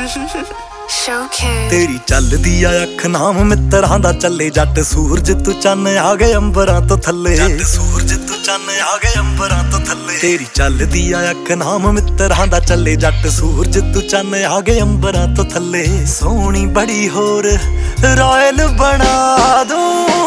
तेरी चलदी आ अख नाम मित्रां दा चले जट सूरज तू चन आ गए अंबरां तो थल्ले जट सूरज तू चन आ गए अंबरां तो थल्ले तेरी चलदी आ अख नाम मित्रां दा चले जट सूरज तू चन आ गए अंबरां तो थल्ले सोहनी बड़ी होर रॉयल बना दूं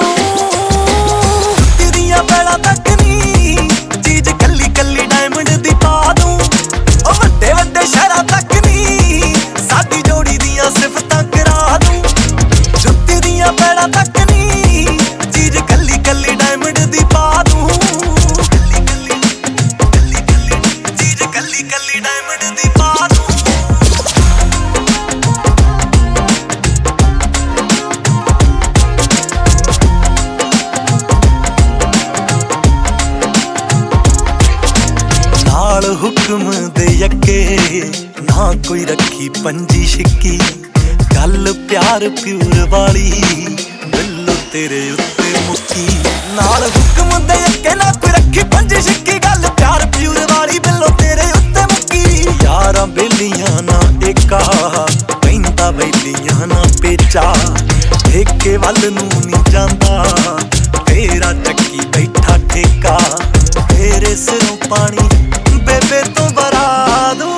तेरियां पैड़ा तक नी चीज कल्ली कल्ली डायमंड दी पा दूं ओ वड्डे वड्डे शहरां तक नी साडी जोड़ी दियां सिफतां करा दूं जुत्ती दियां पैड़ां तक नी चीज कल्ली कल्ली डायमंड दी पा दूं कल्ली कल्ली कल्ली कल्ली चीज कल्ली कल्ली डायमंड दी पा दूं नाल हुक्म दे यक्के ना कोई रखी पंजी छिक्की गल प्यार प्यूर वाली बिल्लो तेरे उत्ते मुक्की नाल हुक्म दे यक्के ना कोई रखी पंजी छिक्की गल प्यार प्यूर वाली बिल्लो तेरे उत्ते मुक्की यारां बेलियां ना एका पैंदा बेलियां ना पेचा ठेके वल नूं नी जांदा तेरा चक्की बैठा ठेका तेरे सिरों पानी बेबे तो बरा दूं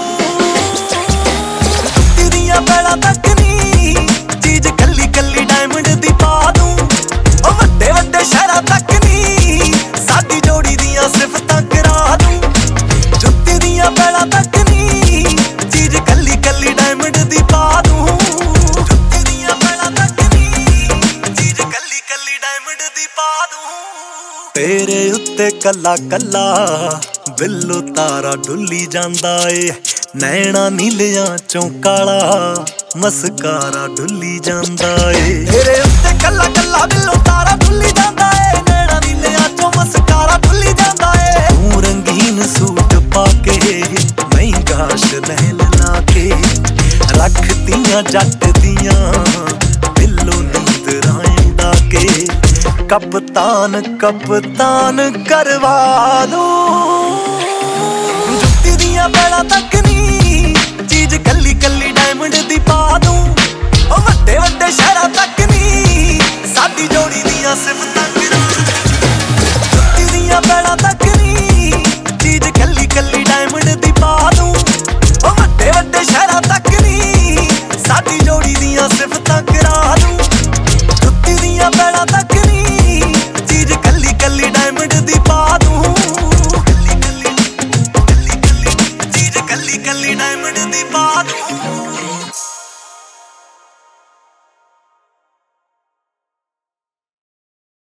तेरियां पैड़ां तक नी चीज कल्ली कल्ली डायमंड दी पा दूं ओ वड्डे वड्डे शहरां तक नी साडी जोड़ी दियां सिफतां करा दूं जुत्ती दियां पैड़ां तक नी चीज कल्ली कल्ली डायमंड दी पा दूं जुत्ती दियां पैड़ां तक नी चीज कल्ली कल्ली डायमंड दी पा दूं तेरे उत्ते कल्ला कल्ला बिल्लो तारा डुल्ली जांदा ए नैना नीलियां चों काला मस्कारा डुल्ली जांदा ए तेरे उत्ते कल्ला कल्ला बिल्लो तारा डुल्ली जांदा ए नैना नीलियां चों मस्कारा डुल्ली जांदा ए तू रंगीन सूट पाके मैं गाश नहल लाके रख दियां जट दियां बिल्लो नींदरां उड़ा के कप्तान कप्तान करवा दूं जुत्ती दियां पैड़ां तक नी चीज कल्ली कल्ली डायमंड दी पा दूं ओ वड्डे वड्डे शहरां तक नी साडी जोड़ी दियां सिफतां करा जुत्ती दियां पैड़ां तक नी चीज कल्ली कल्ली डायमंड दी पा दूं ओ वड्डे वड्डे शहरां तक नी साडी जोड़ी दियां सिफतां करा दूं जुत्ती दियां पैड़ां तक नी चीज कल्ली कल्ली डायमंड दी पा दूं कल्ली कल्ली कल्ली कल्ली चीज कल्ली कल्ली डायमंड दी पा दूं